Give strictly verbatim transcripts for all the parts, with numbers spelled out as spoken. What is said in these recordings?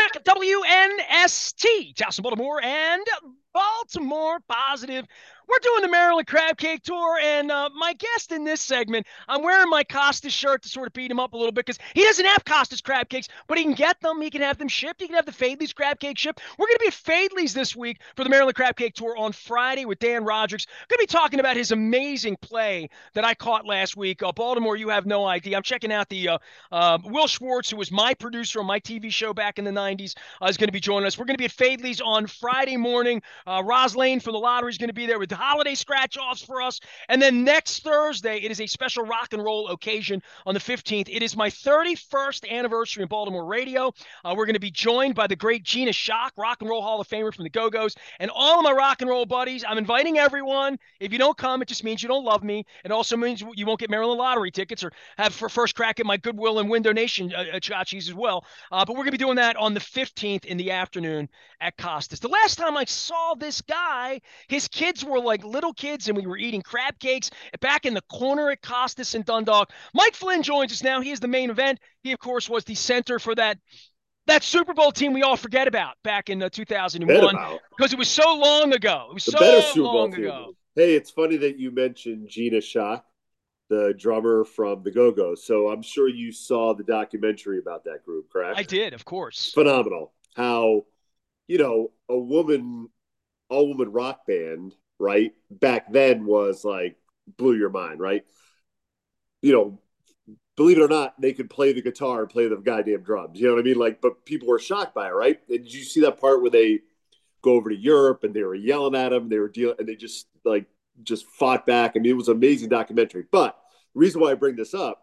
back. W N S T, Towson, Baltimore, and Baltimore Positive. We're doing the Maryland Crab Cake Tour, and uh, my guest in this segment, I'm wearing my Costas shirt to sort of beat him up a little bit because he doesn't have Costas crab cakes, but he can get them. He can have them shipped. He can have the Fadley's crab cake shipped. We're going to be at Fadley's this week for the Maryland Crab Cake Tour on Friday with Dan Roderick. Going to be talking about his amazing play that I caught last week. Uh, Baltimore, you have no idea. I'm checking out the uh, uh, Will Schwartz, who was my producer on my T V show back in the nineties, uh, is going to be joining us. We're going to be at Fadley's on Friday morning. Uh, Roz Lane from the lottery is going to be there with the holiday scratch-offs for us. And then next Thursday, it is a special rock and roll occasion on the fifteenth. It is my thirty-first anniversary in Baltimore radio. Uh, we're going to be joined by the great Gina Shock, Rock and Roll Hall of Famer from the Go-Go's, and all of my rock and roll buddies. I'm inviting everyone. If you don't come, it just means you don't love me. It also means you won't get Maryland lottery tickets or have for first crack at my Goodwill and Win Donation uh, tchotchkes as well. Uh, but we're going to be doing that on the fifteenth in the afternoon at Costas. The last time I saw this guy, his kids were like little kids, and we were eating crab cakes back in the corner at Costas and Dundalk. Mike Flynn joins us now. He is the main event. He, of course, was the center for that that Super Bowl team we all forget about back in uh, two thousand one because it was so long ago. It was the so better Super Bowl long team. ago. Hey, it's funny that you mentioned Gina Shock, the drummer from the Go-Go's. So I'm sure you saw the documentary about that group, correct? I did, of course. Phenomenal. How, you know, a woman, all-woman rock band, right, back then was like, blew your mind, right? You know, believe it or not, they could play the guitar and play the goddamn drums. You know what I mean? Like, but people were shocked by it, right? And did you see that part where they go over to Europe and they were yelling at them? They were dealing, and they just like just fought back. I mean, it was an amazing documentary. But the reason why I bring this up,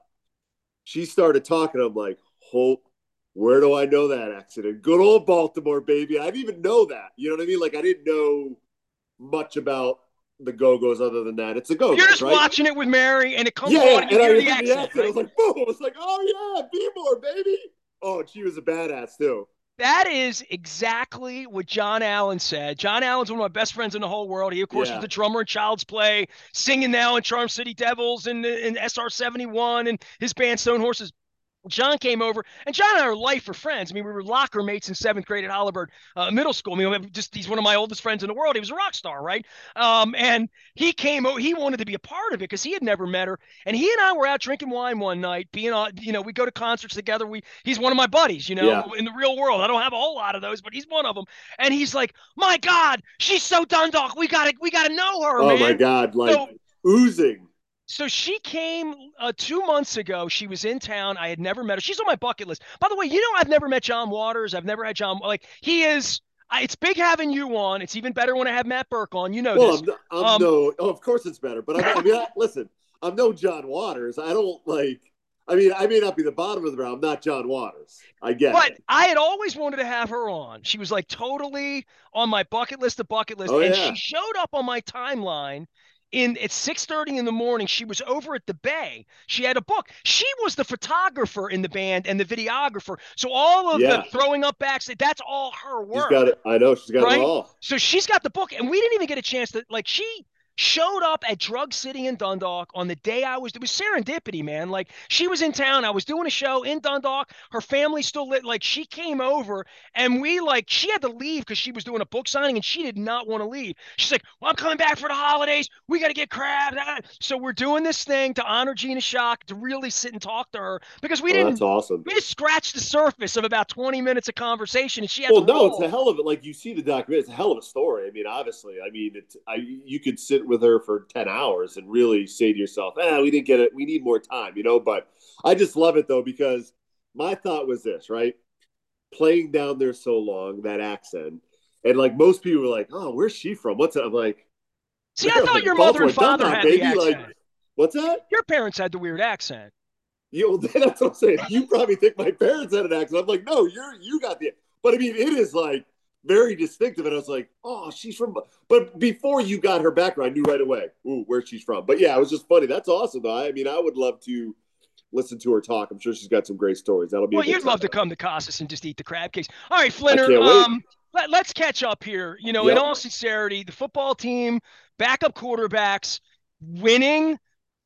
she started talking. I'm like, Holt, where do I know that accident? Good old Baltimore, baby. I didn't even know that. You know what I mean? Like, I didn't know much about the Go-Go's other than that. It's a Go-Go's, You're just right? watching it with Mary, and it comes yeah, on, and you and hear I the accent. accent. Right? I was like, boom. I was like, oh, yeah, be more, baby. Oh, she was a badass, too. That is exactly what John Allen said. John Allen's one of my best friends in the whole world. He, of course, yeah. was the drummer in Child's Play, singing now in Charm City Devils and in S R seventy-one and his band Stone Horses. John came over, and John and I are life for friends. I mean, we were locker mates in seventh grade at Holabird uh, Middle School. I mean, just he's one of my oldest friends in the world. He was a rock star, right? Um, and he came over. He wanted to be a part of it because he had never met her. And he and I were out drinking wine one night, being on, you know, we go to concerts together. We he's one of my buddies, you know, yeah. in the real world. I don't have a whole lot of those, but he's one of them. And he's like, my God, she's so Dundalk. We gotta, we gotta know her, oh man. Oh my God, like so, oozing. So she came uh, two months ago. She was in town. I had never met her. She's on my bucket list. By the way, you know, I've never met John Waters. I've never had John. Like, he is, I, it's big having you on. It's even better when I have Matt Burke on. You know well, this. I'm, I'm um, no, oh, of course it's better. But I, I mean, I, listen, I'm no John Waters. I don't like, I mean, I may not be the bottom of the round. I'm not John Waters. I get but it. I had always wanted to have her on. She was like totally on my bucket list, the bucket list. Oh, and yeah. she showed up on my timeline. In at six thirty in the morning, she was over at the Bay. She had a book. She was the photographer in the band and the videographer. So all of yeah. the throwing up backstage, that's all her work. She's got it. I know she's got right? it all. So she's got the book, and we didn't even get a chance to like. She showed up at Drug City in Dundalk on the day I was. It was serendipity, man. Like, she was in town. I was doing a show in Dundalk. Her family still lit. Like, she came over, and we like. She had to leave because she was doing a book signing, and she did not want to leave. She's like, "Well, I'm coming back for the holidays. We got to get crabs." So we're doing this thing to honor Gina Shock, to really sit and talk to her because we oh, didn't. That's awesome. We just scratched the surface of about twenty minutes of conversation, and she had. Well, to no, roll. It's a hell of it. Like, you see the documentary, it's a hell of a story. I mean, obviously, I mean, it's I you could sit with her for ten hours and really say to yourself, ah, we didn't get it. We need more time, you know, but I just love it though, because my thought was this, right? Playing down there so long, that accent. And like most people were like, oh, where's she from? What's that? I'm like, see, I thought like, your mother and father Dundalk, had baby. the accent. Like, what's that? Your parents had the weird accent. You, that's what I'm saying. You probably think my parents had an accent. I'm like, no, you're, you got the, but I mean, it is like very distinctive. And I was like, oh, she's from, but before you got her background, I knew right away, ooh, where she's from. But yeah, it was just funny. That's awesome though. I mean, I would love to listen to her talk. I'm sure she's got some great stories. That'll be well. You'd time. love to come to Costas and just eat the crab cakes. All right, Flinner. Um, let, let's catch up here. You know, yep. in all sincerity, the football team, backup quarterbacks, winning.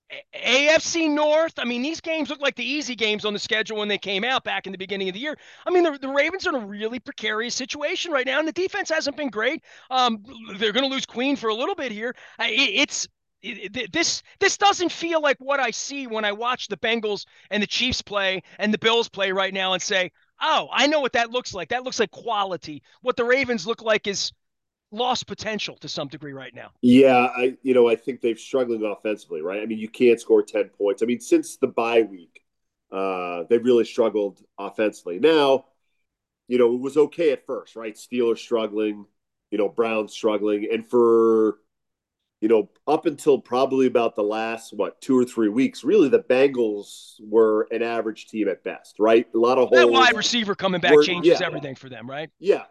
A F C North, I mean, these games look like the easy games on the schedule when they came out back in the beginning of the year. I mean, the, the Ravens are in a really precarious situation right now, and the defense hasn't been great. Um, they're going to lose Queen for a little bit here. It, it's it, this this doesn't feel like what I see when I watch the Bengals and the Chiefs play and the Bills play right now and say, oh, I know what that looks like. That looks like quality. What the Ravens look like is lost potential to some degree right now. Yeah, I you know I think they've struggling offensively, right? I mean, you can't score ten points. I mean, since the bye week, uh, they've really struggled offensively. Now, you know, it was okay at first, right? Steelers struggling, you know, Browns struggling, and for you know, up until probably about the last, what, two or three weeks, really the Bengals were an average team at best, right? A lot of That holes wide receiver coming back were, changes yeah, everything for them, right? yeah.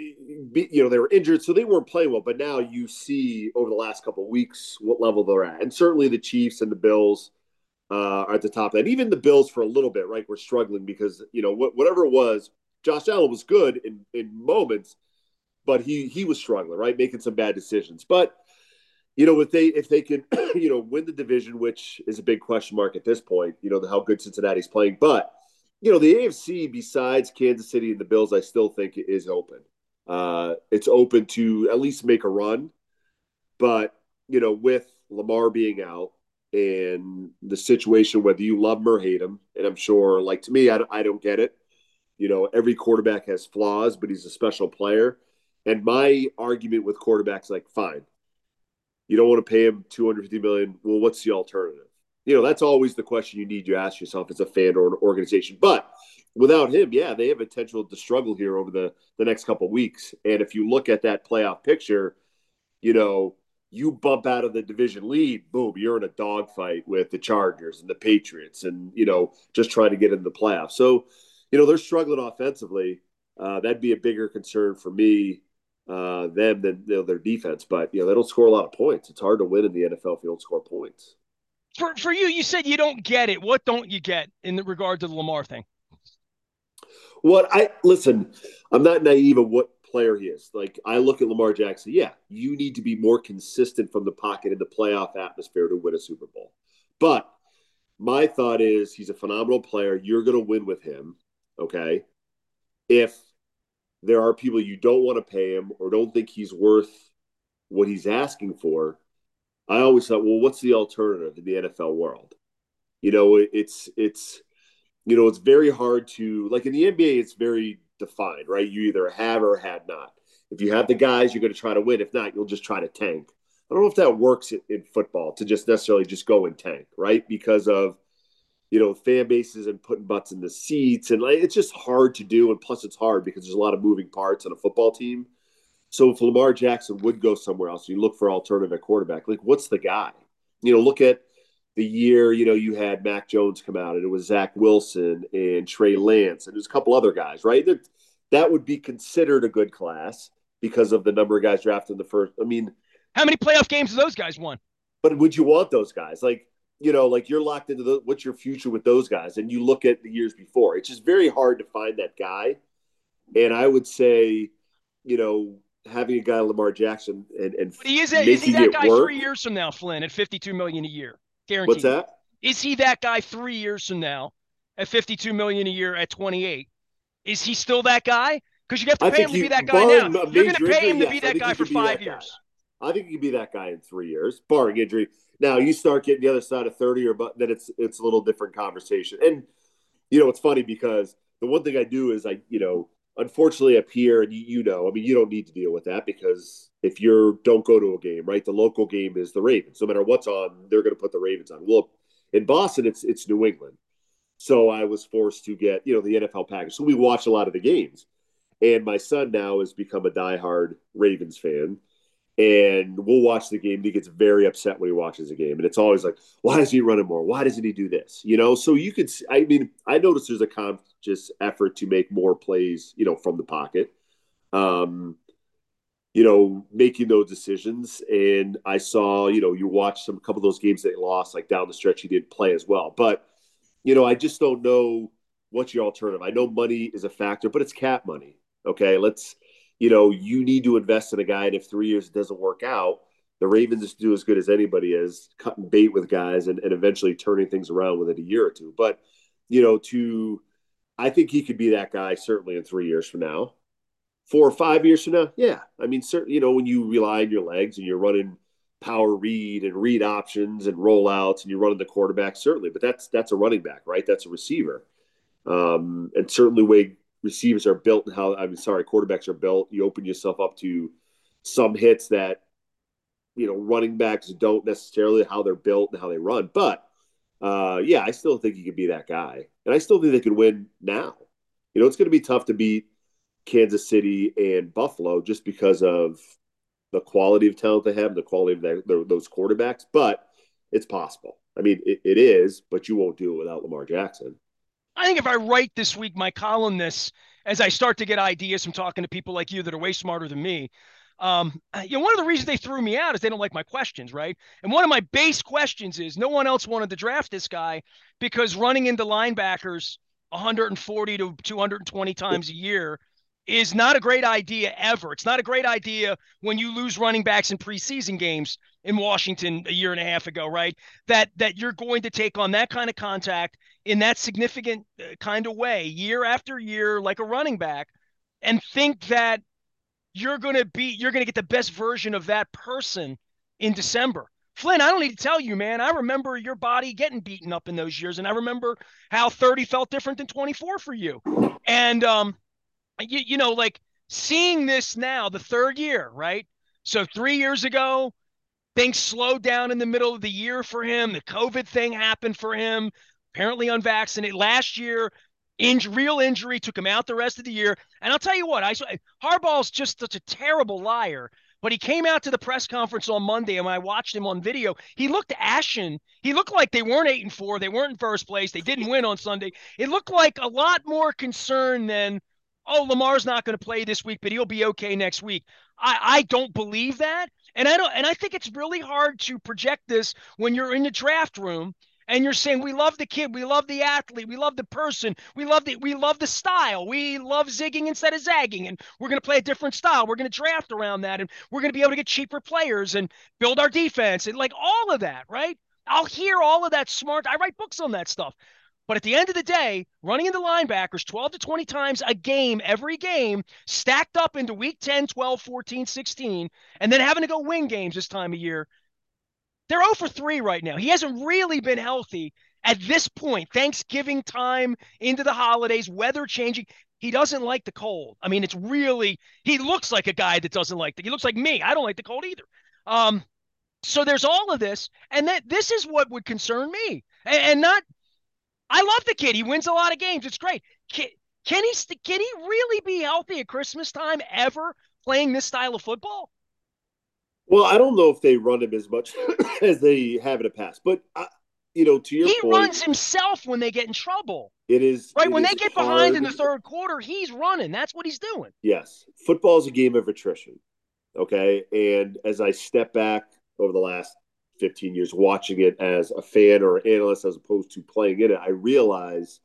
You know, they were injured, so they weren't playing well. But now you see over the last couple of weeks what level they're at. And certainly the Chiefs and the Bills uh, are at the top of that. Even the Bills for a little bit, right, were struggling because, you know, whatever it was, Josh Allen was good in, in moments, but he he was struggling, right, making some bad decisions. But you know, if they if they can, you know, win the division, which is a big question mark at this point, you know, how good Cincinnati's playing. But, you know, the A F C besides Kansas City and the Bills, I still think is open. Uh, it's open to at least make a run. But, you know, with Lamar being out and the situation, whether you love him or hate him, and I'm sure, like to me, I, I don't get it. You know, every quarterback has flaws, but he's a special player. And my argument with quarterbacks, like, fine, you don't want to pay him two hundred fifty million dollars. Well, what's the alternative? You know, that's always the question you need to ask yourself as a fan or an organization. But without him, yeah, they have potential to struggle here over the, the next couple of weeks. And if you look at that playoff picture, you know, you bump out of the division lead, boom, you're in a dogfight with the Chargers and the Patriots and, you know, just trying to get into the playoffs. So, you know, they're struggling offensively. Uh, that'd be a bigger concern for me uh, them than you know, their defense. But you know they don't score a lot of points. It's hard to win in the N F L if you don't score points. For for you, you said you don't get it. What don't you get in the regard to the Lamar thing? What I listen, I'm not naive of what player he is. Like I look at Lamar Jackson. Yeah, you need to be more consistent from the pocket in the playoff atmosphere to win a Super Bowl. But my thought is he's a phenomenal player. You're going to win with him. Okay. If there are people you don't want to pay him or don't think he's worth what he's asking for, I always thought, well, what's the alternative in the N F L world? You know, it's it's you know, it's very hard to like in the N B A, it's very defined, right? You either have or had not. If you have the guys, you're going to try to win. If not, you'll just try to tank. I don't know if that works in, in football to just necessarily just go and tank, right? Because of you know fan bases and putting butts in the seats, and like, it's just hard to do. And plus, it's hard because there's a lot of moving parts on a football team. So if Lamar Jackson would go somewhere else, you look for alternative at quarterback. Like, what's the guy? You know, look at the year, you know, you had Mac Jones come out and it was Zach Wilson and Trey Lance and there's a couple other guys, right? That, that would be considered a good class because of the number of guys drafted in the first. I mean, How many playoff games have those guys won? but would you want those guys? Like, you know, like you're locked into the, what's your future with those guys? And you look at the years before, it's just very hard to find that guy. And I would say, you know, having a guy like Lamar Jackson and, and But he is a, is he making that it guy work. three years from now, Flynn, at fifty-two million dollars a year, What's guaranteed? that? Is he that guy three years from now at fifty-two million dollars a year at twenty-eight? Is he still that guy? Because you have to I pay think him to be he, that guy now. barring a You're going to major pay injury, him to be yes, I that think guy he for could be five that guy. years. I think he could be that guy in three years, barring injury. Now you start getting the other side of thirty, or but then it's it's a little different conversation. And you know, it's funny because the one thing I do is I, you know, unfortunately up here, and you, you know, I mean, you don't need to deal with that because if you don't go to a game, right, the local game is the Ravens. No matter what's on, they're going to put the Ravens on. Well, in Boston, it's it's New England, so I was forced to get you know the N F L package. So we watch a lot of the games, and my son now has become a diehard Ravens fan and we'll watch the game. He gets very upset when he watches the game, and it's always like, "Why is he running more? Why doesn't he do this?" You know. So you could, I mean, I noticed there's a conscious effort to make more plays, you know, from the pocket. Um, you know, making those decisions, and I saw, you know, you watch some a couple of those games that he lost, like down the stretch, he didn't play as well. But you know, I just don't know what's your alternative. I know money is a factor, but it's cap money. Okay, let's, you know, you need to invest in a guy, and if three years it doesn't work out, The Ravens do as good as anybody is cutting bait with guys and, and eventually turning things around within a year or two. But, you know, to I think he could be that guy certainly in three years from now. Four or five years from now, yeah. I mean, certainly, you know, when you rely on your legs and you're running power read and read options and rollouts and you're running the quarterback, certainly. But that's that's a running back, right? That's a receiver. Um, and certainly way receivers are built and how I'm sorry, quarterbacks are built. You open yourself up to some hits that you know running backs don't necessarily how they're built and how they run. But uh, yeah, I still think he could be that guy, and I still think they could win now. You know, it's going to be tough to beat Kansas City and Buffalo just because of the quality of talent they have, the quality of their, their, those quarterbacks. But it's possible. I mean, it, it is, but you won't do it without Lamar Jackson. I think if I write this week my column this, as I start to get ideas from talking to people like you that are way smarter than me, um, you know, one of the reasons they threw me out is they don't like my questions, right? And one of my base questions is no one else wanted to draft this guy because running into linebackers one hundred forty to two hundred twenty times a year is not a great idea ever. It's not a great idea when you lose running backs in preseason games in Washington a year and a half ago, right? That that you're going to take on that kind of contact in that significant uh, kind of way year after year like a running back and think that you're going to be you're going to get the best version of that person in December. Flynn, I don't need to tell you, man. I remember your body getting beaten up in those years, and I remember how thirty felt different than twenty-four for you. And um, you, you know, like seeing this now, the third year, right? So three years ago, things slowed down in the middle of the year for him. The COVID thing happened for him, apparently unvaccinated. Last year, in, real injury took him out the rest of the year. And I'll tell you what, I Harbaugh's just such a terrible liar. But he came out to the press conference on Monday, and I watched him on video. He looked ashen. He looked like they weren't eight and four. They weren't in first place. They didn't win on Sunday. It looked like a lot more concern than, oh, Lamar's not going to play this week, but he'll be okay next week. I, I don't believe that. And I don't, and I think it's really hard to project this when you're in the draft room and you're saying, we love the kid, we love the athlete, we love the person, we love the we love the style, we love zigging instead of zagging, and we're going to play a different style. We're going to draft around that, and we're going to be able to get cheaper players and build our defense and like all of that, right? I'll hear all of that smart. I write books on that stuff. But at the end of the day, running into linebackers twelve to twenty times a game, every game, stacked up into week ten, twelve, fourteen, sixteen, and then having to go win games this time of year, they're oh for three right now. He hasn't really been healthy at this point. Thanksgiving time into the holidays, weather changing. He doesn't like the cold. I mean, it's really, he looks like a guy that doesn't like the, he looks like me. I don't like the cold either. Um, so there's all of this. And that this is what would concern me. And, and not, I love the kid. He wins a lot of games. It's great. Can, can he, can he really be healthy at Christmas time ever playing this style of football? Well, I don't know if they run him as much as they have in the past, but I, you know, to your He point, runs himself when they get in trouble. it is Right? it When is they get behind hard. in the third quarter, he's running. That's what he's doing. Yes, football is a game of attrition. Okay, and as I step back over the last fifteen years watching it as a fan or analyst as opposed to playing in it, I realize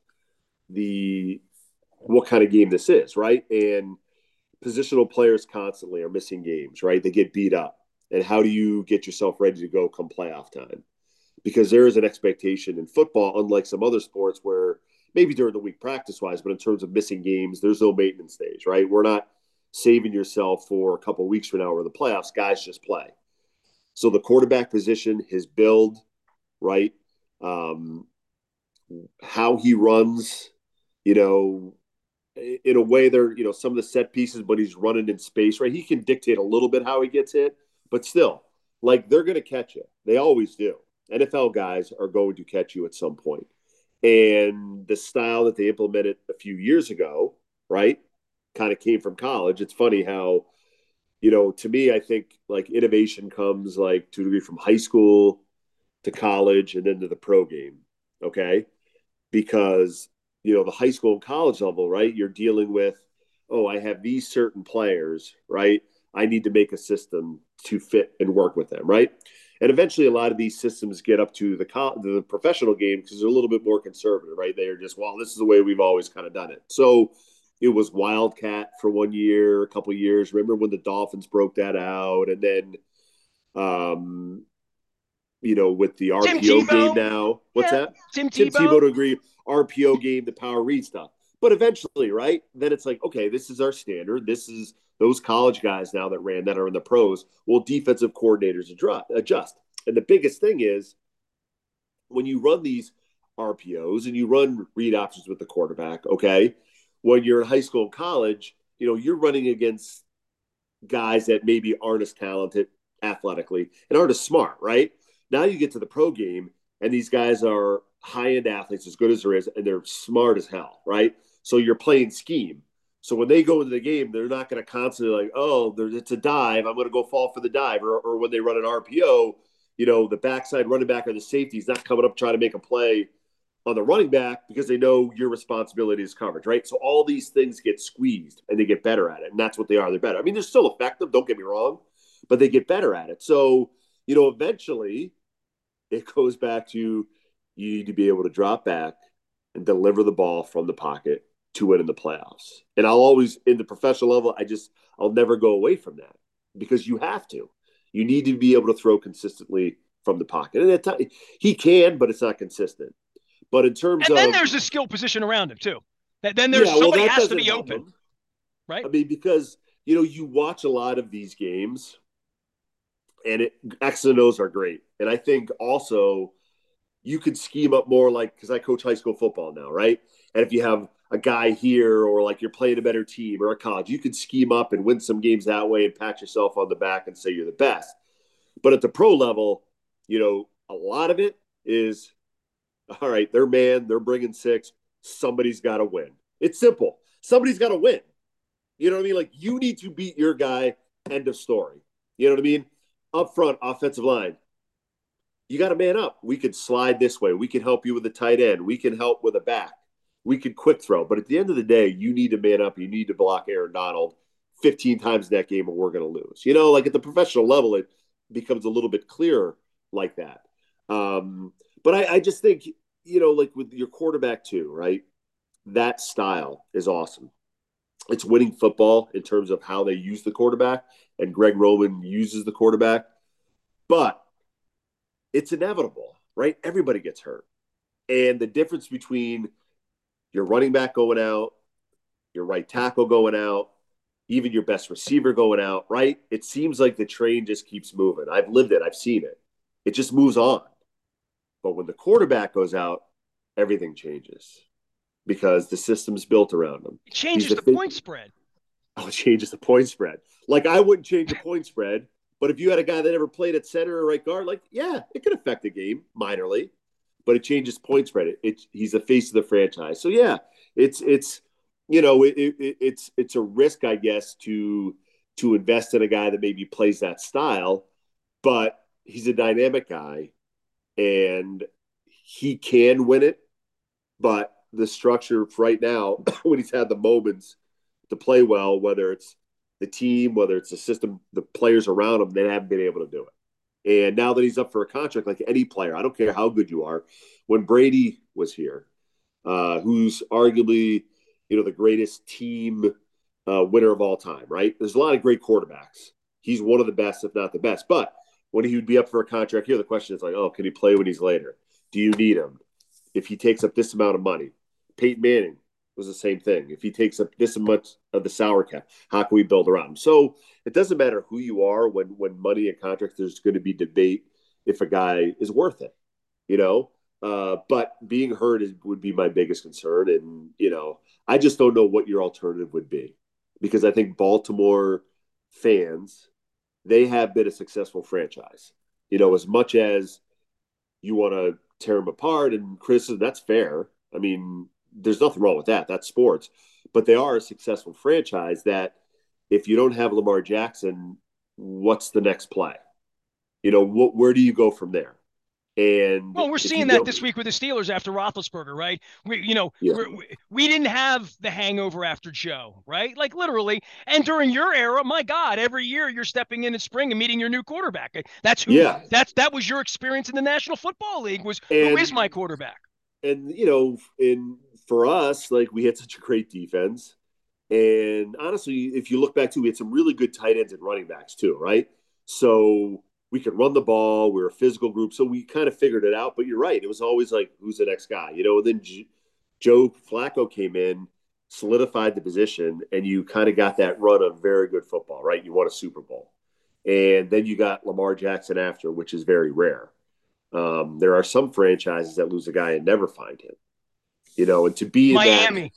the what kind of game this is, right? And positional players constantly are missing games, right? They get beat up. And how do you get yourself ready to go come playoff time? Because there is an expectation in football, unlike some other sports where maybe during the week practice wise, but in terms of missing games, there's no maintenance days, right? We're not saving yourself for a couple of weeks from now or the playoffs. Guys just play. So the quarterback position, his build, right? Um, how he runs, you know, in a way they're, you know, some of the set pieces, but he's running in space, right? He can dictate a little bit how he gets hit, but still, like they're going to catch you. They always do. N F L guys are going to catch you at some point. And the style that they implemented a few years ago, right, kind of came from college. It's funny how, you know, to me, I think like innovation comes like to a degree from high school to college and then to the pro game. Okay. Because, you know, the high school and college level, right, you're dealing with, oh, I have these certain players, right? I need to make a system to fit and work with them, right? And eventually, a lot of these systems get up to the co- the professional game because they're a little bit more conservative, right? They're just, well, this is the way we've always kind of done it. So it was Wildcat for one year, a couple of years. Remember when the Dolphins broke that out, and then Um, you know, with the Tim R P O game Tebow. now. What's Yeah, that? Tim Tim Tebow Tebow. to agree. R P O game, the power read stuff. But eventually, right? Then it's like, okay, this is our standard. This is those college guys now that ran that are in the pros. Well, defensive coordinators adjust. And the biggest thing is when you run these R P Os and you run read options with the quarterback, okay, when you're in high school and college, you know, you're running against guys that maybe aren't as talented athletically and aren't as smart, right? Now you get to the pro game, and these guys are high end athletes, as good as there is, and they're smart as hell, right? So you're playing scheme. So when they go into the game, they're not going to constantly like, oh, it's a dive. I'm going to go fall for the dive. Or, or when they run an R P O, you know, the backside running back or the safety is not coming up trying to make a play on the running back because they know your responsibility is coverage, right? So all these things get squeezed and they get better at it. And that's what they are. They're better. I mean, they're still effective, don't get me wrong, but they get better at it. So, you know, eventually it goes back to you need to be able to drop back and deliver the ball from the pocket to win in the playoffs. And I'll always, in the professional level, I just, I'll never go away from that because you have to. You need to be able to throw consistently from the pocket. And at times, he can, but it's not consistent. But in terms And then of, there's a skill position around him too. Then there's yeah, well, somebody that has to doesn't be help open, him. right? I mean, because, you know, you watch a lot of these games and it, X and O's are great. And I think also you could scheme up more like, because I coach high school football now, right? And if you have a guy here or like you're playing a better team or a college, you could scheme up and win some games that way and pat yourself on the back and say you're the best. But at the pro level, you know, a lot of it is all right, they're man, they're bringing six. Somebody's got to win. It's simple. Somebody's got to win. You know what I mean? Like you need to beat your guy. End of story. You know what I mean? Up front, offensive line. You got to man up. We could slide this way. We can help you with the tight end. We can help with a back. We could quick throw. But at the end of the day, you need to man up. You need to block Aaron Donald fifteen times in that game, or we're going to lose. You know, like at the professional level, it becomes a little bit clearer like that. Um, but I, I just think, you know, like with your quarterback too, right? That style is awesome. It's winning football in terms of how they use the quarterback, and Greg Roman uses the quarterback. But it's inevitable, right? Everybody gets hurt. And the difference between your running back going out, your right tackle going out, even your best receiver going out, right? It seems like the train just keeps moving. I've lived it, I've seen it. It just moves on. But when the quarterback goes out, everything changes because the system's built around him. It He's changes the the point spread. Oh, it changes the point spread. Like I wouldn't change the point spread, but if you had a guy that never played at center or right guard, like yeah, it could affect the game minorly, but it changes point spread. It, it he's the face of the franchise. So yeah, it's it's you know it, it, it's it's a risk, I guess, to to invest in a guy that maybe plays that style, but he's a dynamic guy and he can win it. But the structure right now, when he's had the moments to play well, whether it's the team, whether it's the system, the players around him, they haven't been able to do it. And now that he's up for a contract, like any player, I don't care how good you are. When Brady was here, uh, who's arguably, you know, the greatest team uh, winner of all time, right? There's a lot of great quarterbacks. He's one of the best, if not the best. But when he would be up for a contract here, the question is like, oh, can he play when he's later? Do you need him? If he takes up this amount of money, Peyton Manning was the same thing. If he takes up this much of the salary cap, how can we build around him? So it doesn't matter who you are when when money and contracts. There's going to be debate if a guy is worth it, you know. Uh, but being hurt is, would be my biggest concern, and you know, I just don't know what your alternative would be because I think Baltimore fans they have been a successful franchise. You know, as much as you want to tear them apart and criticism, that's fair. I mean, there's nothing wrong with that. That's sports. But they are a successful franchise that if you don't have Lamar Jackson, what's the next play? You know, wh- where do you go from there? And Well, we're if you seeing that don't, this week with the Steelers after Roethlisberger, right? We, you know, yeah, we're, we we didn't have the hangover after Joe, right? Like literally. And during your era, my God, every year you're stepping in in spring and meeting your new quarterback. That's who. yeah. That's that was your experience in the National Football League. Was who is And, my quarterback? and, you know, in for us, like we had such a great defense. And honestly, if you look back too, we had some really good tight ends and running backs too, right? So we could run the ball. We were a physical group, so we kind of figured it out. But you're right; it was always like, who's the next guy, you know? And then J- Joe Flacco came in, solidified the position, and you kind of got that run of very good football, right? You won a Super Bowl, and then you got Lamar Jackson after, which is very rare. Um, there are some franchises that lose a guy and never find him, you know, and to be in that Miami.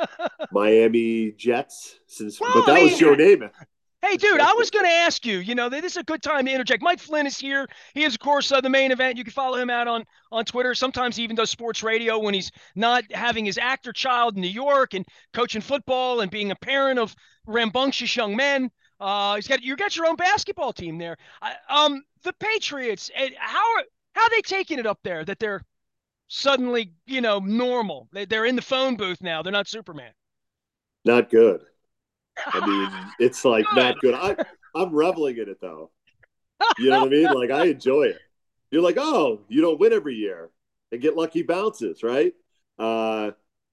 Miami Jets, since, Well, but I that was mean, Joe Namath. hey, dude, I was going to ask you, you know, this is a good time to interject. Mike Flynn is here. He is, of course, uh, the main event. You can follow him out on, on Twitter. Sometimes he even does sports radio when he's not having his actor child in New York and coaching football and being a parent of rambunctious young men. Uh, he's got you got your own basketball team there. I, um, the Patriots, eh, how are how are they taking it up there that they're suddenly, you know, normal? They, they're in the phone booth now. They're not Superman. Not good. I mean, it's like Good. not good. I I'm reveling in it though. You know what I mean? Like I enjoy it. You're like, oh, you don't win every year and get lucky bounces, right? Uh,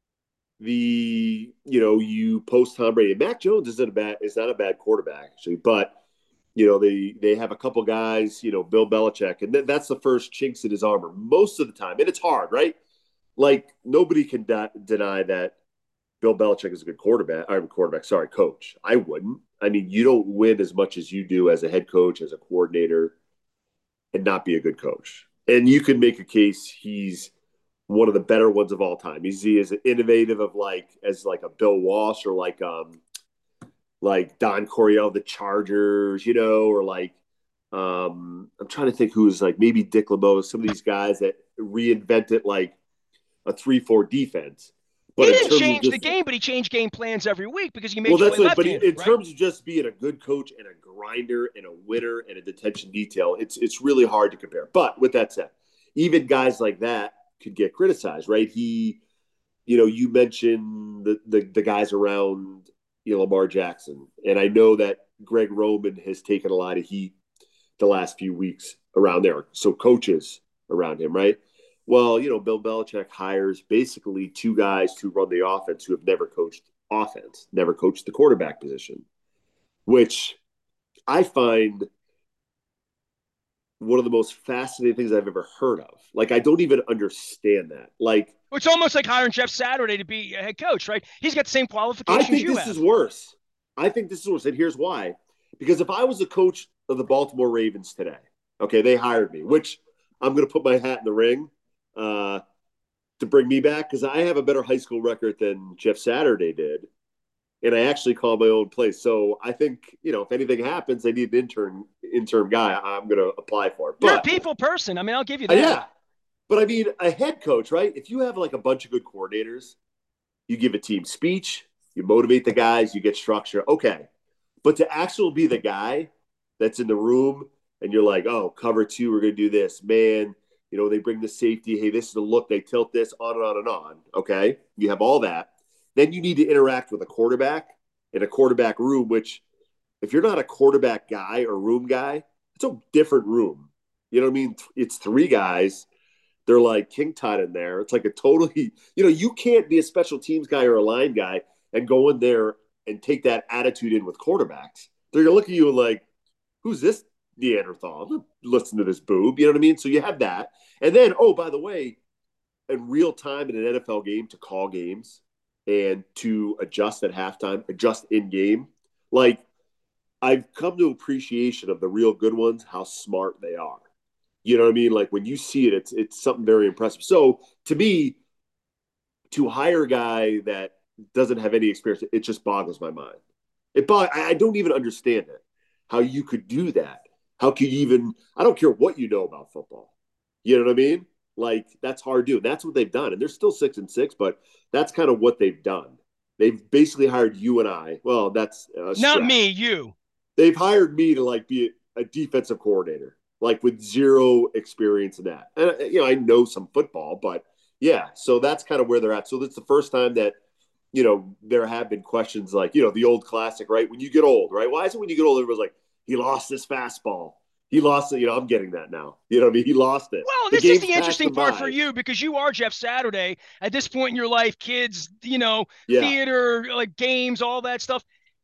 the you know you post Tom Brady. Mac Jones isn't a bad is not a bad quarterback actually, but you know they they have a couple guys. You know Bill Belichick, and th- that's the first chinks in his armor most of the time, and it's hard, right? Like nobody can de- deny that Bill Belichick is a good quarterback. I'm quarterback, sorry, coach. I wouldn't. I mean, you don't win as much as you do as a head coach, as a coordinator, and not be a good coach. And you can make a case he's one of the better ones of all time. He's he is innovative of like as like a Bill Walsh or like um like Don Coryell, the Chargers, you know, or like um I'm trying to think who's like maybe Dick LeBeau, some of these guys that reinvented like a three four defense. He But in didn't terms of change the just game, but he changed game plans every week because he well, made you that's play what. But left-handed, in right? terms of just being a good coach and a grinder and a winner and a detention detail, it's it's really hard to compare. But with that said, even guys like that could get criticized, right? He, you know, you mentioned the the, the guys around you know Lamar Jackson, and I know that Greg Roman has taken a lot of heat the last few weeks around there. So coaches around him, right? Well, you know, Bill Belichick hires basically two guys to run the offense who have never coached offense, never coached the quarterback position, which I find one of the most fascinating things I've ever heard of. Like, I don't even understand that. Like, It's almost like hiring Jeff Saturday to be a head coach, right? He's got the same I qualifications think you this is have. worse. I think this is worse. And here's why. Because if I was a coach of the Baltimore Ravens today, okay, they hired me, which I'm going to put my hat in the ring uh, to bring me back because I have a better high school record than Jeff Saturday did. And I actually call my own place. So I think, you know, if anything happens, they need an intern, interim guy, I'm going to apply for it. You're a But people person. I mean, I'll give you uh, that. yeah, but I mean, a head coach, right? If you have like a bunch of good coordinators, you give a team speech, you motivate the guys, you get structure. Okay. But to actually be the guy that's in the room and you're like, oh, cover two, we're going to do this, man. You know, they bring the safety. Hey, this is the look. They tilt this on and on and on. Okay. You have all that. Then you need to interact with a quarterback in a quarterback room, which if you're not a quarterback guy or room guy, it's a different room. You know what I mean? It's three guys. They're like king tut in there. It's like a totally, you know, you can't be a special teams guy or a line guy and go in there and take that attitude in with quarterbacks. They're gonna look at you like, who's this Neanderthal? I'm not listening to this boob. You know what I mean? So you have that. And then, oh, by the way, in real time in an N F L game to call games and to adjust at halftime, adjust in game. Like I've come to appreciation of the real good ones, how smart they are. You know what I mean? Like when you see it, it's it's something very impressive. So to me, to hire a guy that doesn't have any experience, it just boggles my mind. It bog- I don't even understand it. How you could do that? How could you even? I don't care what you know about football. You know what I mean? Like that's hard to do. That's what they've done, and they're still six and six, but that's kind of what they've done. They've basically hired you and I. Well, that's a Not me, stretch. you. They've hired me to like be a defensive coordinator, like with zero experience in that. And you know, I know some football, but yeah, so that's kind of where they're at. So that's the first time that you know there have been questions like you know the old classic, right? When you get old, right? Why is it when you get old, everyone's like he lost his fastball, he lost it. You know, I'm getting that now. You know what I mean? He lost it. Well, The this is game's the passed interesting him part for by. you because you are Jeff Saturday at this point in your life, kids, you know, Yeah, theater, like games, all that stuff.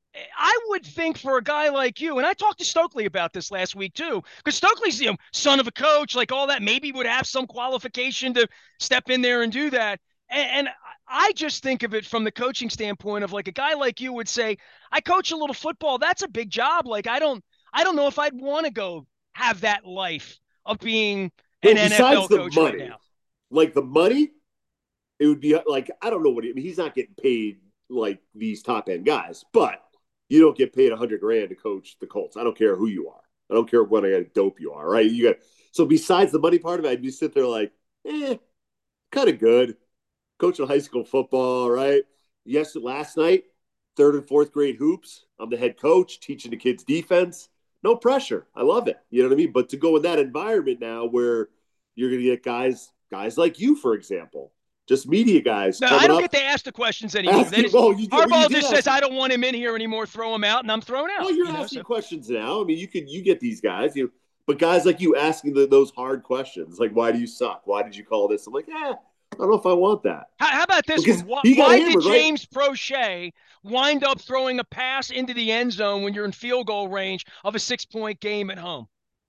I would think for a guy like you, and I talked to Stokely about this last week too, because Stokely's, you know, son of a coach, like all that, maybe would have some qualification to step in there and do that. And, and I just think of it from the coaching standpoint of like a guy like you would say, I coach a little football. That's a big job. Like I don't, I don't know if I'd want to go have that life of being No, an besides N F L the coach right money, now. like the money, it would be like I don't know what he, I mean. He's not getting paid like these top end guys, but you don't get paid a hundred grand to coach the Colts. I don't care who you are. I don't care what kind of dope you are. Right? You got so besides the money part of it, I'd be sit there like, eh, kind of good coaching high school football. Right? Yes, last night, third and fourth grade hoops. I'm the head coach teaching the kids defense. No pressure. I love it. You know what I mean? But to go in that environment now where you're going to get guys guys like you, for example, just media guys No, I coming don't up get to ask the questions anymore. That asking. is Well, you did. Well, you Harbaugh did just ask. says I don't want him in here anymore. Throw him out, and I'm thrown Well, out. you're You know, asking so questions now. I mean, you can you get these guys, you know, but guys like you asking the, those hard questions, like why do you suck? Why did you call this? I'm like, eh, I don't know if I want that how, how about this because one? Why, he got why did hammered, right? James Prochet wind up throwing a pass into the end zone when you're in field goal range of a six point game at home?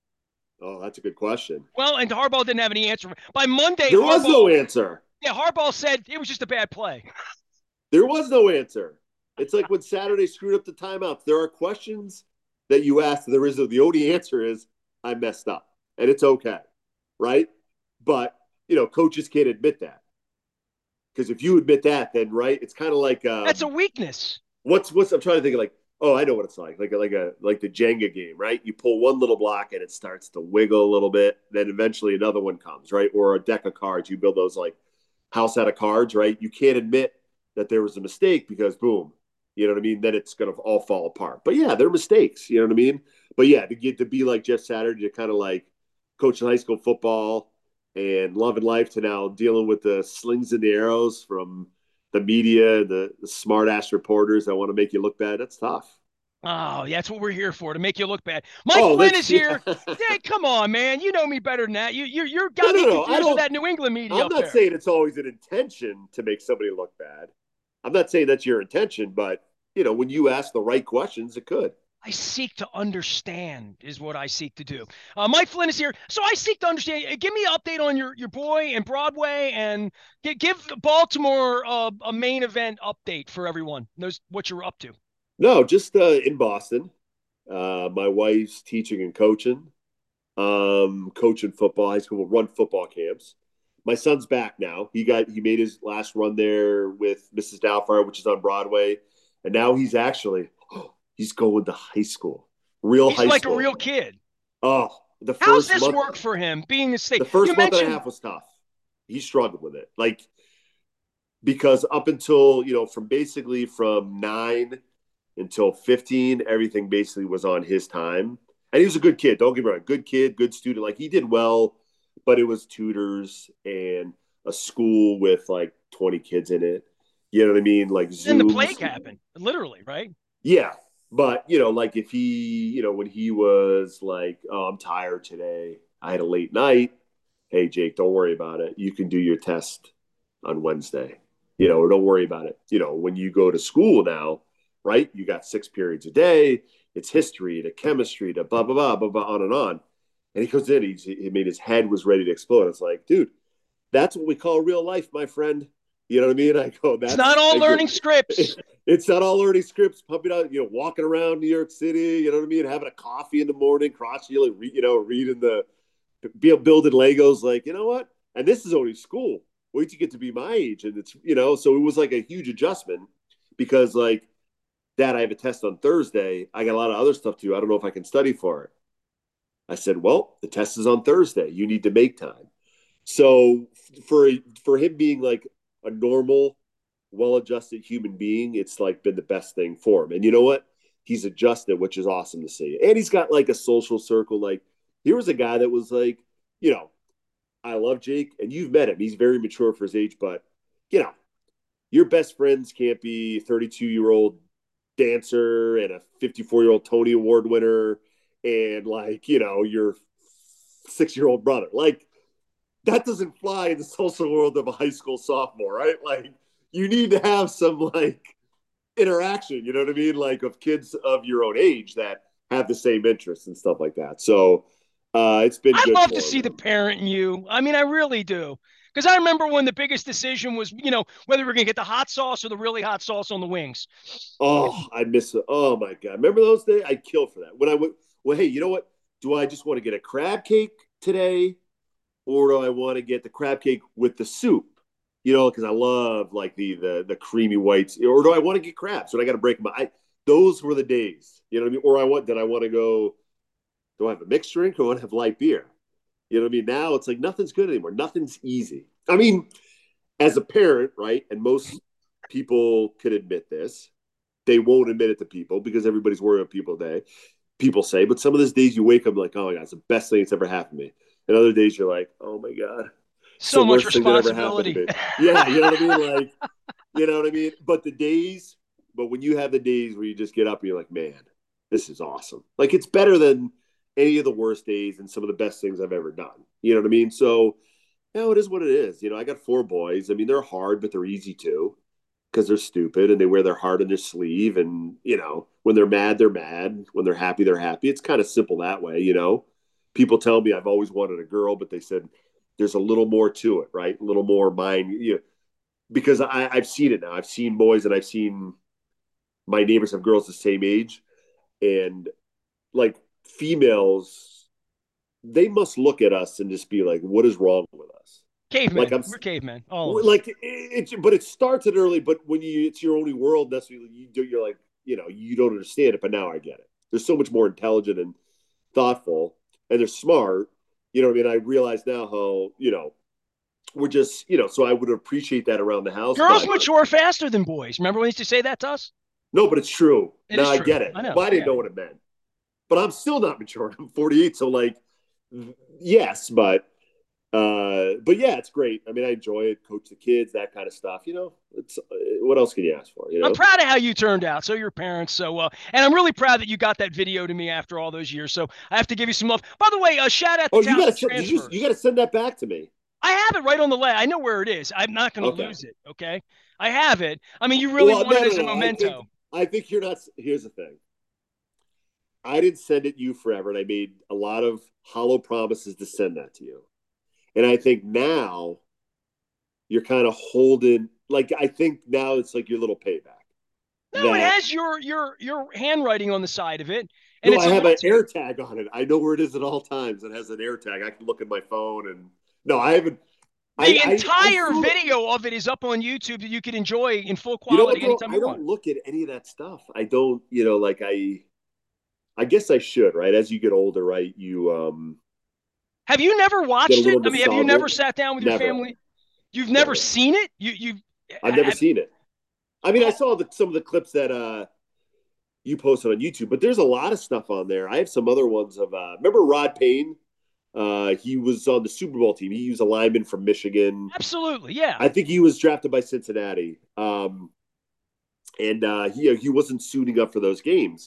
Oh, that's a good question. Well, and Harbaugh didn't have any answer. By Monday, There was Harbaugh, no answer. yeah, Harbaugh said it was just a bad play. There was no answer. It's like when Saturday screwed up the timeouts. There are questions that you ask. There is a, the only answer is I messed up, and it's okay, right? But you know, coaches can't admit that because if you admit that, then right, it's kind of like That's a um, weakness. what's what's I'm trying to think of like oh I know what it's like like a, like a like the Jenga game, right? You pull one little block and it starts to wiggle a little bit, then eventually another one comes, right? Or a deck of cards, you build those like house out of cards, right? You can't admit that there was a mistake because boom, you know what I mean? Then it's gonna all fall apart. But yeah, they're mistakes, you know what I mean? But yeah, to get to be like Jeff Saturday, to kind of like coaching high school football and loving life to now dealing with the slings and the arrows from the media, the, the smart ass reporters that want to make you look bad. That's tough. Oh, that's what we're here for, to make you look bad. Mike Oh, Flynn that's is yeah. here. Yeah, come on, man. You know me better than that. You you you No, got no, me no. I confused with don't. that New England media I'm up not there. saying it's always an intention to make somebody look bad. I'm not saying that's your intention, but you know, when you ask the right questions, it could. I seek to understand is what I seek to do. Uh, Mike Flynn is here, so I seek to understand. Uh, Give me an update on your your boy and Broadway, and give, give Baltimore uh, a main event update for everyone. Knows what you're up to. No, just uh, in Boston. Uh, my wife's teaching and coaching, um, coaching football, high school run football camps. My son's back now. He got he made his last run there with Missus Doubtfire, which is on Broadway, and now he's actually oh, he's going to high school, real He's high like a school. real kid. Oh, the How's first this month, work for him being a state? the You first month and a mentioned half was tough. He struggled with it, like because up until you know from basically from nine until fifteen, everything basically was on his time. And he was a good kid. Don't get me wrong, good kid, good student. Like he did well, but it was tutors and a school with like twenty kids in it. You know what I mean? Like then the Zooms. plague happened, literally, right? Yeah. But, you know, like if he, you know, when he was like, oh, I'm tired today, I had a late night. Hey, Jake, don't worry about it. You can do your test on Wednesday. You know, don't worry about it. You know, when you go to school now, right? You got six periods a day. It's history to chemistry to blah, blah, blah, blah, blah, on and on. And he goes in, he's, he, I mean, his head was ready to explode. It's like, dude, that's what we call real life, my friend. You know what I mean? I go, It's not that's, all I go, learning scripts. it's not all learning scripts, pumping out, you know, walking around New York City, you know what I mean? Having a coffee in the morning, cross, you know, reading the, building Legos, like, you know what? And this is only school. Wait till you get to be my age. And it's, you know, so it was like a huge adjustment because, like, Dad, I have a test on Thursday. I got a lot of other stuff to do. I don't know if I can study for it. I said, well, the test is on Thursday. You need to make time. So for for him being like a normal, well-adjusted human being, it's like been the best thing for him. And you know what? He's adjusted, which is awesome to see. And he's got like a social circle. Like here was a guy that was like, you know, I love Jake, and you've met him. He's very mature for his age, but you know, your best friends can't be thirty-two year old dancer and a fifty-four year old Tony Award winner and like, you know, your six year old brother. Like, that doesn't fly in the social world of a high school sophomore, right? Like, you need to have some like interaction, you know what I mean? Like of kids of your own age that have the same interests and stuff like that. So uh, it's been I good love to for see the them. parent in you. I mean, I really do. Because I remember when the biggest decision was, you know, whether we're going to get the hot sauce or the really hot sauce on the wings. Oh, I miss it. Oh my God. Remember those days? I'd kill for that. When I went, well, hey, you know what? Do I just want to get a crab cake today? Or do I want to get the crab cake with the soup? You know, because I love like the the the creamy whites. Or do I want to get crabs? So I got to break them. I those were the days. You know what I mean? Or I want did I want to go? Do I have a mixed drink or I want to have light beer? You know what I mean? Now it's like nothing's good anymore. Nothing's easy. I mean, as a parent, right? And most people could admit this. They won't admit it to people because everybody's worried about people today. People say, but some of those days you wake up like, oh my God, it's the best thing that's ever happened to me. And other days you're like, oh my God, it's the So much worst thing that ever happened to responsibility. me. Yeah, you know what I mean? Like, you know what I mean? But the days, but when you have the days where you just get up and you're like, man, this is awesome. Like it's better than any of the worst days and some of the best things I've ever done. You know what I mean? So, you know, it is what it is. You know, I got four boys. I mean, they're hard, but they're easy too because they're stupid and they wear their heart on their sleeve. And, you know, when they're mad, they're mad. When they're happy, they're happy. It's kind of simple that way, you know? People tell me I've always wanted a girl, but they said there's a little more to it, right? A little more mind, you know, because I, I've seen it now. I've seen boys and I've seen my neighbors have girls the same age. And like females, they must look at us and just be like, what is wrong with us? Like Cavemen. I'm We're cavemen, all of us. like it, it, but it starts it early. But when you it's your only world, that's what you do. You're like, you know, you don't understand it, but now I get it. They're so much more intelligent and thoughtful, and they're smart. You know what I mean? I realize now how you know we're just you know. So I would appreciate that around the house, Girls but mature faster than boys. Remember when they used to say that to us? no, but it's true. It Now is I true. get it. I know. Well, I didn't Yeah. know what it meant, but I'm still not mature. I'm forty-eight, so like, yes, but Uh, but yeah, it's great. I mean, I enjoy it. Coach the kids, that kind of stuff. You know, it's uh, what else can you ask for? You I'm know. proud of how you turned out. So your parents. So uh, and I'm really proud that you got that video to me after all those years. So I have to give you some love. By the way, uh, shout out to Oh, you got to Towson send. Did you? You got Transfers. to send that back to me. I have it right on the lay. I know where it is. I'm not going to Okay. lose it. Okay. I have it. I mean, you really Well, want no, it no, as a no. I think memento. I think you're not. Here's the thing. I didn't send it you forever, and I made a lot of hollow promises to send that to you. And I think now you're kind of holding. Like I think now it's like your little payback. No, it That has your your your handwriting on the side of it, and no, it's I a have an little. air tag on it. I know where it is at all times. It has an air tag. I can look at my phone and no, I haven't. I The I I entire sort of. video of it is up on YouTube that you could enjoy in full You know what quality though? anytime I you want. don't look at any of that stuff. I don't. You know, like I. I guess I should. Right as you get older, right, you um Have you never get a watched it? little I mean, have you never nostalgic. sat down with your Never, family? You've never never. seen it? You you I've never have, seen it. I mean, I oh, saw the, some of the clips that uh you posted on YouTube, but there's a lot of stuff on there. I have some other ones of. uh Remember Rod Payne? Uh, he was on the Super Bowl team. He was a lineman from Michigan. absolutely, yeah. I think he was drafted by Cincinnati. Um, and uh, he he wasn't suiting up for those games.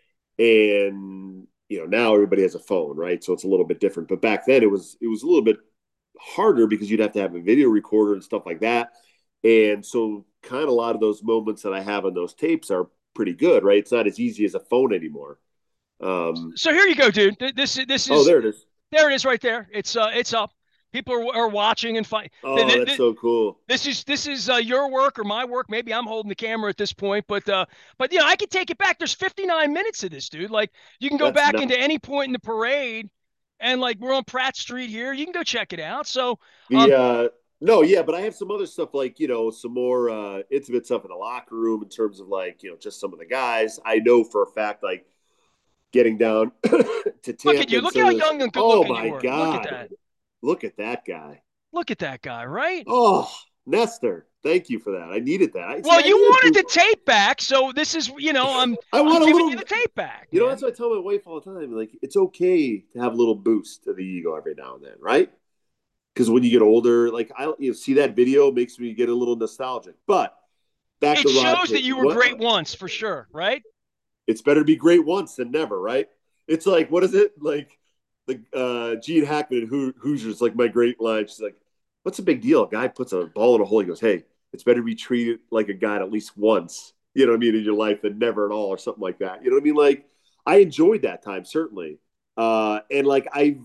And you know now everybody has a phone, right? So it's a little bit different. But back then it was it was a little bit harder because you'd have to have a video recorder and stuff like that. And so kind of a lot of those moments that I have on those tapes are pretty good, right? It's not as easy as a phone anymore. Um, So here you go, dude. This this oh, is there it is. there it is right there. It's uh it's up. People are, are watching and fight. Oh, that's so cool. This is this is uh, your work or my work. Maybe I'm holding the camera at this point, but uh, but you know I can take it back. There's fifty-nine minutes of this, dude. Like you can go That's back not into any point in the parade, and like we're on Pratt Street here. You can go check it out. So um, the uh no, yeah, but I have some other stuff like, you know, some more uh intimate stuff in the locker room in terms of like, you know, just some of the guys. I know for a fact like getting down to look at Tampa you. and Look some how of this. young and good Oh looking you my were. Look at God. that. Look at that guy. Look at that guy, right? Oh, Nestor. Thank you for that. I needed that. I see Well, I you needed wanted boost. the tape back, so this is you know I'm I I'm want a giving little you the tape back, you know, that's man. what I tell my wife all the time. Like, it's okay to have a little boost to the ego every now and then, right? Because when you get older, like I you know, see that video makes me get a little nostalgic. But back It to Rod shows that Payton. you were What great once for sure, right? it's better to be great once than never, right? It's like what is it like? The uh, Gene Hackman and Hoosiers like my great line. She's like, "What's a big deal? A guy puts a ball in a hole. He goes, hey, it's better to be treated like a god at least once you know what I mean, in your life than never at all or something like that. You know what I mean? Like I enjoyed that time certainly, uh, and like I've,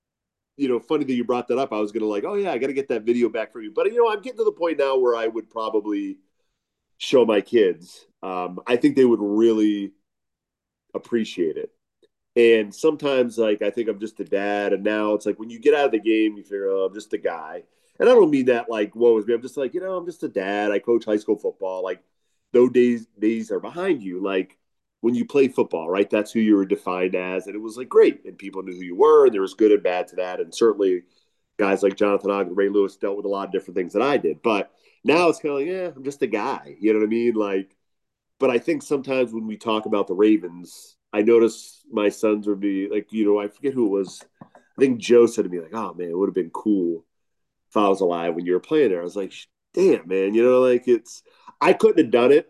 you know, funny that you brought that up. I was gonna like, oh yeah, I got to get that video back from you, but you know, I'm getting to the point now where I would probably show my kids. Um, I think they would really appreciate it. And sometimes, like, I think I'm just a dad. And now it's like when you get out of the game, you figure, oh, I'm just a guy. And I don't mean that like, woe is me. I'm just like, you know, I'm just a dad. I coach high school football. Like, those days, days are behind you. Like, when you play football, right? That's who you were defined as. And it was like great. And people knew who you were. And there was good and bad to that. And certainly, guys like Jonathan Ogden, Ray Lewis dealt with a lot of different things that I did. But now it's kind of like, yeah, I'm just a guy. You know what I mean? Like, but I think sometimes when we talk about the Ravens, I notice my sons would be like, you know, I forget who it was. I think Joe said to me, like, oh man, it would have been cool if I was alive when you were playing there. I was like, damn, man, you know, like it's, I couldn't have done it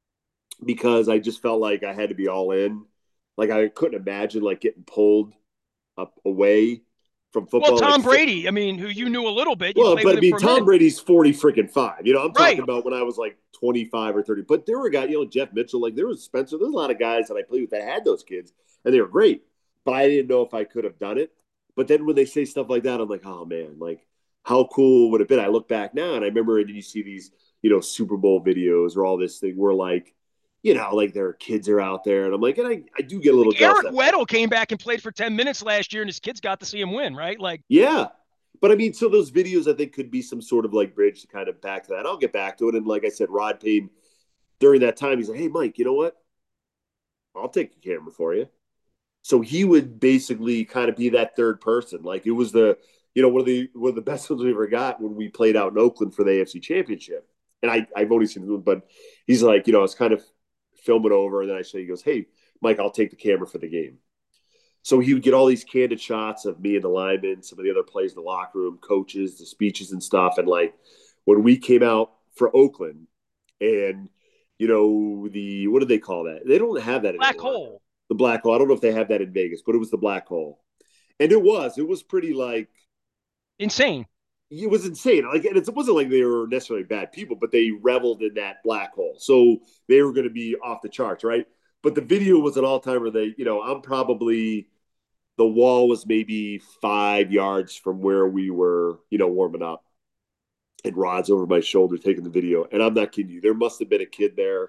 because I just felt like I had to be all in. Like I couldn't imagine like getting pulled up away from Well, football. Like Tom Brady, I mean, who you knew a little bit, you well, played with but I him for mean, a Tom minute. Brady's forty freaking five. You know, I'm Right. talking about when I was like twenty-five or thirty. But there were guys, you know, Jeff Mitchell, like there was Spencer. There's a lot of guys that I played with that had those kids, and they were great. But I didn't know if I could have done it. But then when they say stuff like that, I'm like, oh man, like how cool would it have been? I look back now and I remember, and you see these, you know, Super Bowl videos or all this thing where like, you know, like their kids are out there, and I'm like, and I, I do get a little Like jealous Eric of that. Weddle came back and played for ten minutes last year, and his kids got to see him win, right? Like, Yeah. But I mean, so those videos I think could be some sort of like bridge to kind of back to that. I'll get back to it. And like I said, Rod Payne during that time, he's like, hey, Mike, you know what? I'll take the camera for you. So he would basically kind of be that third person. Like it was the, you know, one of the one of the best ones we ever got when we played out in Oakland for the A F C Championship. And I, I've only seen one, but he's like, you know, I was kind of filming over, and then I say, he goes, hey, Mike, I'll take the camera for the game. So he would get all these candid shots of me and the linemen, some of the other players in the locker room, coaches, the speeches and stuff. And like when we came out for Oakland and, you know, the, what do they call that? They don't have that black anymore. hole. The black hole. I don't know if they have that in Vegas, but it was the black hole. And it was, it was pretty like, Insane. it was insane. Like, and it wasn't like they were necessarily bad people, but they reveled in that black hole. So they were going to be off the charts, right? But the video was an all timer. They, you know, I'm probably, the wall was maybe five yards from where we were, you know, warming up. And Rod's over my shoulder taking the video. And I'm not kidding you. There must have been a kid there,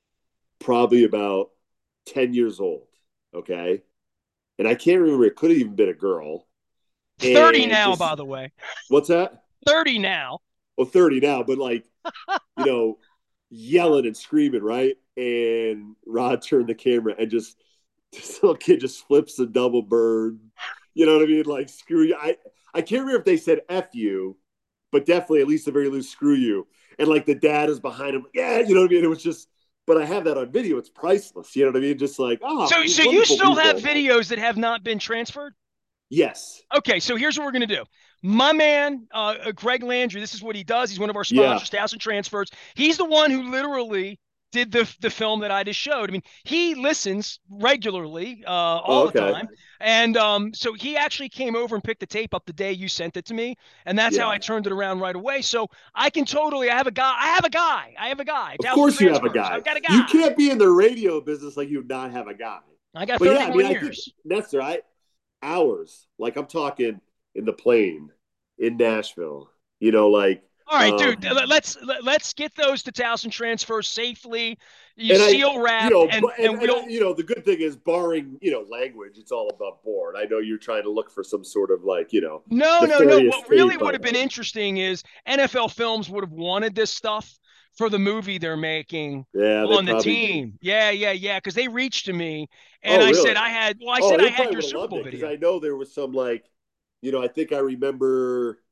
probably about ten years old. Okay. And I can't remember. It could have even been a girl. thirty And now, just, by the way. what's that? thirty now. Well, thirty now, but like, you know, yelling and screaming, right? And Rod turned the camera and just, this little kid just flips the double bird. You know what I mean? Like, screw you. I, I can't remember if they said F you, but definitely at least the very least, screw you. And like the dad is behind him. Yeah, you know what I mean? It was just, but I have that on video. It's priceless. You know what I mean? Just like, oh, So, so you still people. have videos that have not been transferred? Yes. Okay, so here's what we're going to do. My man, uh, Greg Landry, this is what he does. He's one of our sponsors, yeah. Thousand Transfers. He's the one who literally did the the film that I just showed. I mean, he listens regularly, uh, all oh, okay. the time. And um, so he actually came over and picked the tape up the day you sent it to me. And that's yeah. how I turned it around right away. So I can totally, I have a guy, I have a guy, I have a guy. Of course you have a guy. I've got a guy. You can't be in the radio business like you not have a guy. I got thirty-one yeah, I mean, years. I think that's right. Hours. Like I'm talking in the plane, in Nashville, you know, like, all right, um, dude. Let's let's get those to Towson Transfers safely. You seal I, wrap, you know, and, and, and we'll. And, you know, the good thing is, barring you know language, it's all above board. I know you're trying to look for some sort of like you know. No, no, no. What really would have been interesting is N F L Films would have wanted this stuff for the movie they're making yeah, on the team. Did. Yeah, yeah, yeah. Because they reached to me, and oh, really? I said I had. Well, I oh, said I had your Super Bowl video. I know there was some like, you know, I think I remember.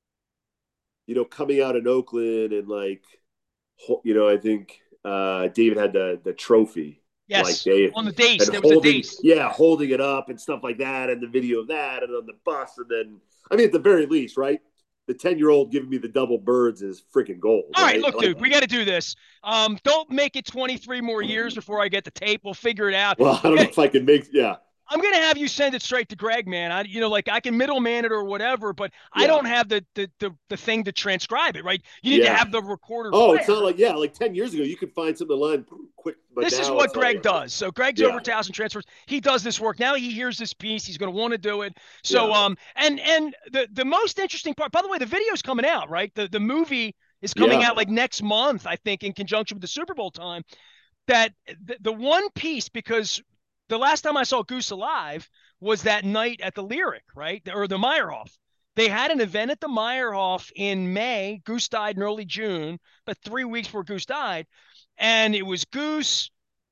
You know, coming out in Oakland and like, you know, I think uh, David had the the trophy. Yes, like they, on the dace. There holding, was a dace. Yeah, holding it up and stuff like that, and the video of that, and on the bus, and then I mean, at the very least, right? The ten-year-old giving me the double birds is freaking gold. All right, right? look, like, dude, we got to do this. Um, don't make it twenty-three more years before I get the tape. We'll figure it out. Well, I don't know if I can make. Yeah. I'm gonna have you send it straight to Greg, man. I, you know, like I can middleman it or whatever, but I Yeah. don't have the the the, the thing to transcribe it, right? You need to Yeah. have the recorder Oh, it's player. not like, yeah, like ten years ago, you could find something online quick, but This is now what it's all Greg like, does. So Greg's over yeah, at Towson Transfers. He does this work. Now he hears this piece. He's going to want to do it. So yeah, um and and the the most interesting part, by the way, the video's coming out, right? The the movie is coming yeah, out like next month, I think, in conjunction with the Super Bowl time. That the, the one piece, because the last time I saw Goose alive was that night at the Lyric, right? Or the Meyerhoff. They had an event at the Meyerhoff in May. Goose died in early June, but three weeks before Goose died. And it was Goose,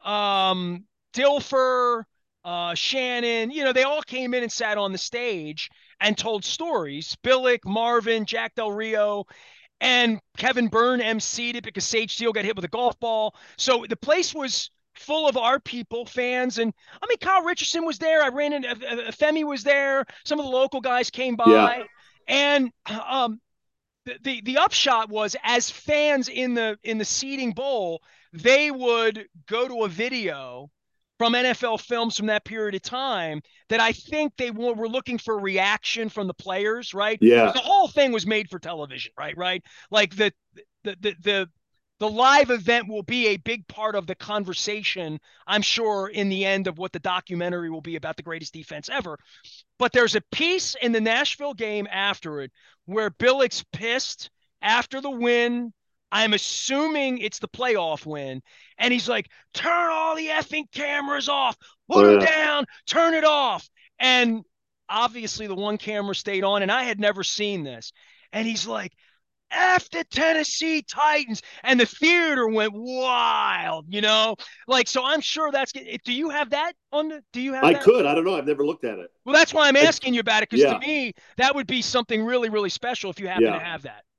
um, Dilfer, uh, Shannon. You know, they all came in and sat on the stage and told stories. Billick, Marvin, Jack Del Rio, and Kevin Byrne emceed it because Sage Steele got hit with a golf ball. So the place was full of our people, fans, and I mean Kyle Richardson was there. I ran into Femi was there. Some of the local guys came yeah, by, and um, the, the the upshot was, as fans in the in the seating bowl, they would go to a video from N F L films from that period of time that I think they were, were looking for reaction from the players, right? yeah, Because the whole thing was made for television, right? Right? Like the the the the the live event will be a big part of the conversation, I'm sure, in the end of what the documentary will be about the greatest defense ever. But there's a piece in the Nashville game after it where Billick's pissed after the win. I'm assuming it's the playoff win. And he's like, turn all the effing cameras off, oh put them yeah, down, turn it off. And obviously the one camera stayed on, and I had never seen this. And he's like, F the Tennessee Titans. And the theater went wild, you know? Like, so I'm sure that's, do you have that on the, do you have I that? could. I don't know. I've never looked at it. Well, that's why I'm I, asking you about it, because to yeah, me, that would be something really, really special if you happen to yeah, have that.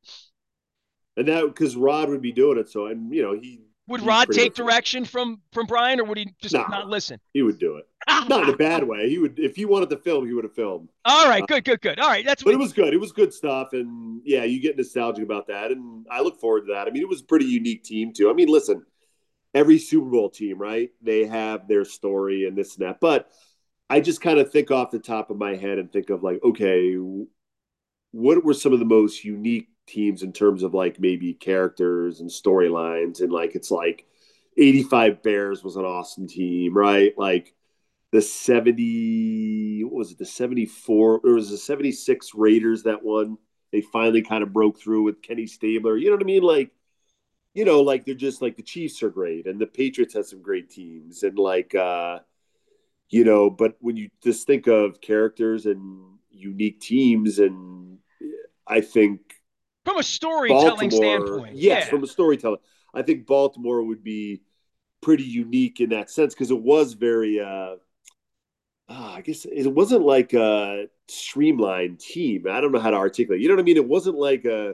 and that because Rod would be doing it, so and you know he Would he Rod pretty take much direction from from Brian, or would he just no, not listen? he would do it. Not in a bad way. He would if he wanted to film, he would have filmed. All right, Uh, good, good, good. All right, that's but what. it was good. It was good stuff, and yeah, you get nostalgic about that, and I look forward to that. I mean, it was a pretty unique team too. I mean, listen, every Super Bowl team, right? They have their story and this and that, but I just kind of think off the top of my head and think of like, okay, what were some of the most unique teams in terms of like maybe characters and storylines? And like, it's like eighty-five Bears was an awesome team, right? Like the seventy, what was it, the seventy-four, or was the seventy-six Raiders that won? They finally kind of broke through with Kenny Stabler. You know what I mean? Like, you know, like they're just like the Chiefs are great and the Patriots have some great teams. And like, uh, you know, but when you just think of characters and unique teams, and I think From a storytelling Baltimore, standpoint, yes, yeah. from a storytelling, I think Baltimore would be pretty unique in that sense because it was very, uh, uh, I guess it wasn't like a streamlined team. I don't know how to articulate. You know what I mean? It wasn't like a.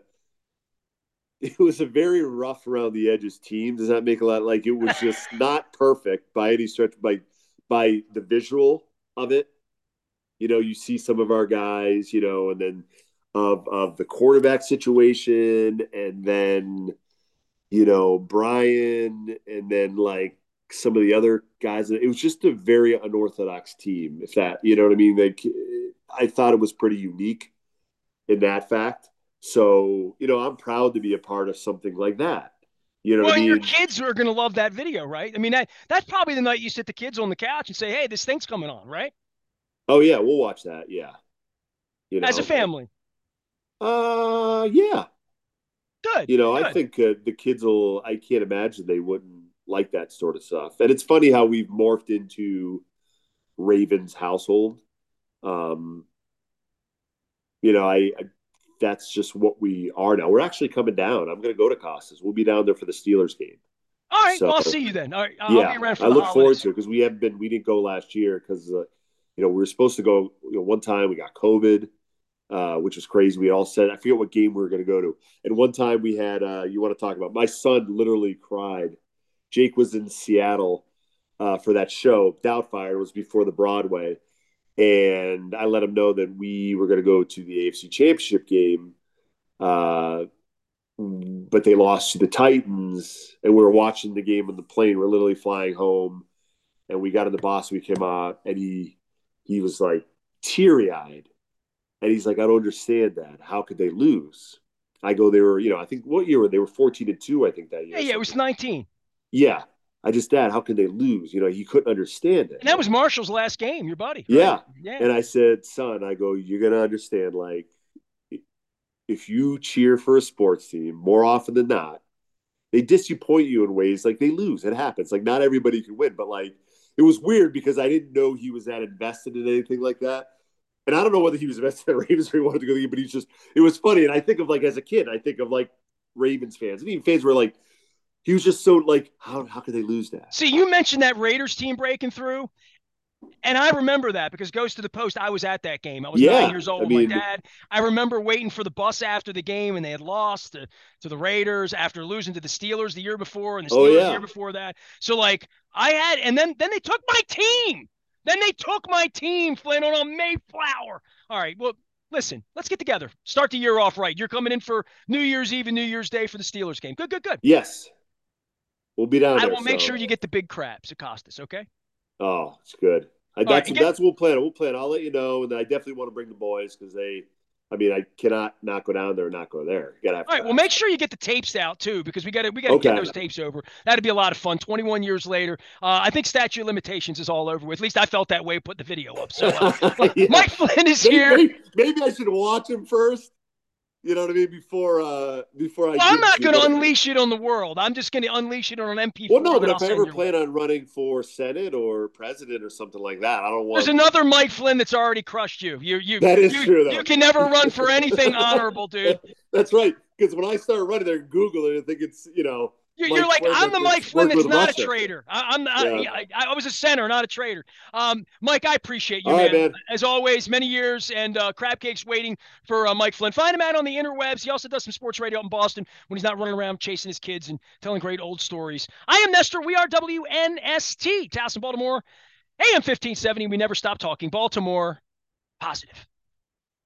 It was a very rough around the edges team. Does that make a lot? Like it was just not perfect by any stretch by by the visual of it. You know, you see some of our guys, you know, and then of of the quarterback situation, and then you know Brian, and then like some of the other guys. It was just a very unorthodox team. If that, you know what I mean? Like, I thought it was pretty unique in that fact. So you know, I'm proud to be a part of something like that. You know what Well, I and your mean? kids are going to love that video, right? I mean, that that's probably the night you sit the kids on the couch and say, "Hey, this thing's coming on," right? Oh yeah, we'll watch that. Yeah, you As a know. family. Uh, yeah, Good, you know, I good. think uh, the kids will. I can't imagine they wouldn't like that sort of stuff. And it's funny how we've morphed into Ravens household. Um, you know, I, I that's just what we are now. We're actually coming down. I'm going to go to Costas. We'll be down there for the Steelers game. All right, So well, I'll see you then. All right, I'll be yeah, around for I the look forward holidays. to it because we haven't been. We didn't go last year because uh, you know we were supposed to go. You know, one time we got COVID. Uh, which was crazy. We all said, I forget what game we were going to go to. And one time we had, uh, you want to talk about, my son literally cried. Jake was in Seattle uh, for that show. Doubtfire. It was before the Broadway. And I let him know that we were going to go to the A F C Championship game. Uh, but they lost to the Titans. And we were watching the game on the plane. We're literally flying home. And we got in the bus. We came out and he he was like teary eyed. And he's like, I don't understand that. How could they lose? I go, they were, you know, I think what year were they? Were fourteen and two, I think that Yeah, year. yeah, it was nineteen. Yeah. I just, Dad, how could they lose? You know, he couldn't understand it. And that was Marshall's last game, your buddy, right? Yeah. Yeah. And I said, son, I go, you're going to understand, like, if you cheer for a sports team more often than not, they disappoint you in ways like they lose. It happens. Like, not everybody can win, but like, it was weird because I didn't know he was that invested in anything like that. And I don't know whether he was invested in Ravens or he wanted to go to the game, but he's just, it was funny. And I think of like, as a kid, I think of like Ravens fans and even fans were like, he was just so like, how, how could they lose that? See, you mentioned that Raiders team breaking through. And I remember that because Goes to the Post, I was at that game. I was nine Yeah. years old I with my mean, dad. I remember waiting for the bus after the game, and they had lost to, to the Raiders after losing to the Steelers the year before, and the oh, Steelers the yeah. year before that. So, like, I had, and then then they took my team. Then they took my team, Flynn, on a Mayflower. All right, well, listen, let's get together. Start the year off right. You're coming in for New Year's Eve and New Year's Day for the Steelers game. Good, good, good. Yes. We'll be down I there. will make So. sure you get the big crabs at Costas, okay? Oh, it's good. I, All right, that's and get, that's what we'll plan. We'll plan. I'll let you know, and I definitely want to bring the boys because they. I mean, I cannot not go down there and not go there. You gotta have. all right. Well, class. make sure you get the tapes out too, because we got to we got to get Okay. those tapes over. That'd be a lot of fun. twenty-one years later, uh, I think statute of limitations is all over with. At least I felt that way putting the video up. So, uh, Yeah. Mike Flynn is maybe, here. Maybe, maybe I should watch him first. You know what I mean? Before uh before I. Well, I'm give not you, going to but- unleash it on the world. I'm just going to unleash it on an M P four. Well, no, but that if I'll I send ever your plan way. on running for Senate or president or something like that, I don't want. There's another Mike Flynn that's already crushed you. You you That is you true, though. you can never run for anything honorable, dude. That's right. Because when I start running there, Google it, I think it's you know. You're, Mike you're like, Flynn I'm the that- Mike that's Flynn worked that's with not Russia. a traitor. I, I'm not, Yeah. I, I was a center, not a traitor. Um, Mike, I appreciate you, All right, man. man. As always, many years, and uh, Crab Cake's waiting for uh, Mike Flynn. Find him out on the interwebs. He also does some sports radio out in Boston when he's not running around chasing his kids and telling great old stories. I am Nestor. We are W N S T, Towson, Baltimore, A M fifteen seventy. We never stop talking Baltimore positive.